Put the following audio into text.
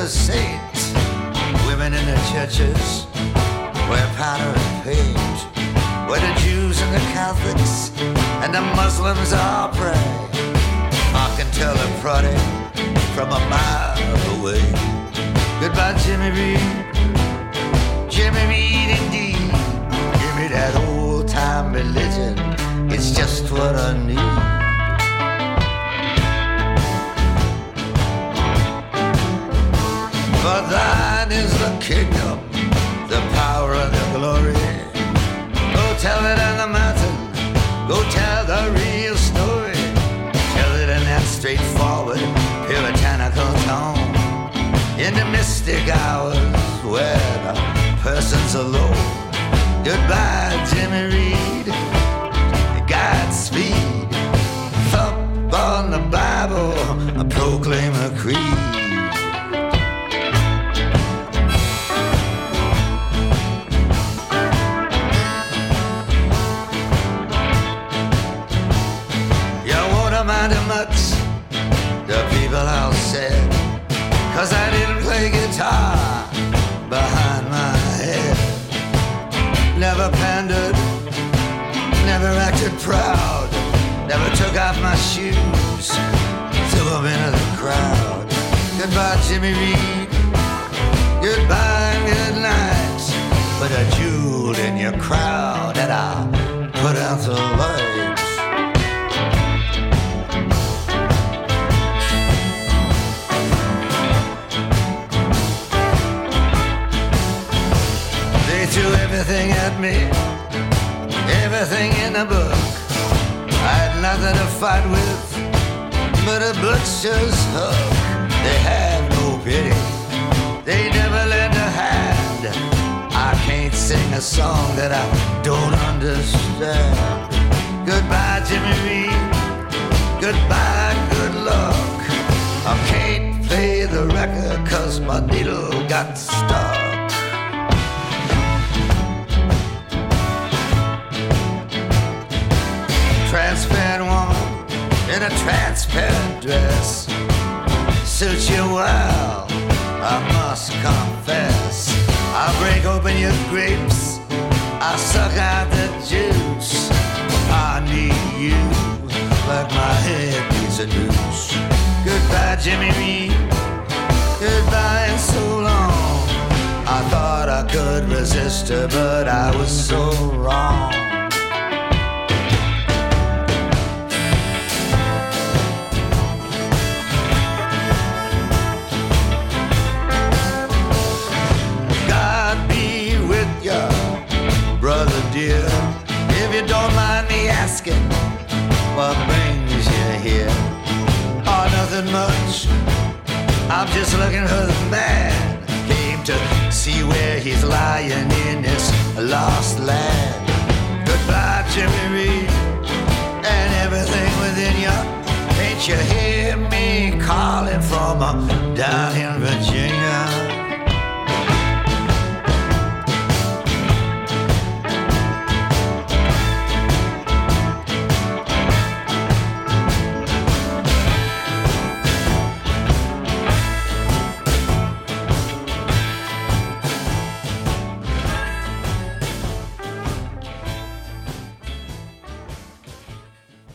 the saints. Women in the churches wear powder and paint, where the Jews and the Catholics and the Muslims all pray. I can tell a party from a mile away. Goodbye, Jimmy Reed. Jimmy Reed indeed. Give me that old-time religion. It's just what I need. For thine is the kingdom, the power and the glory. Go tell it on the mountain. Go tell the real story. Tell it in that straightforward, puritanical tone. In the mystic hours where the person's alone. Goodbye, Jimmy Reed. Godspeed. Thump on the Bible, proclaim a creed. Much the people all said, 'cause I didn't play guitar behind my head. Never pandered, never acted proud, never took off my shoes, threw them into the crowd. Goodbye, Jimmy Reed. Goodbye and good night. Put a jewel in your crowd and I'll put out the lights. Threw everything at me, everything in the book. I had nothing to fight with but a butcher's hook. They had no pity, they never lent a hand. I can't sing a song that I don't understand. Goodbye, Jimmy Reed. Goodbye, good luck. I can't play the record 'cause my needle got stuck. Transparent woman in a transparent dress suits you well, I must confess. I'll break open your grapes, I'll suck out the juice. I need you like my head needs a noose. Goodbye, Jimmy Reed. Goodbye and so long. I thought I could resist her, but I was so wrong. Brother dear, if you don't mind me asking, what brings you here? Oh, nothing much, I'm just looking for the man. Came to see where he's lying in this lost land. Goodbye, Jimmy Reed, and everything within you. Ain't you hear me calling from down here?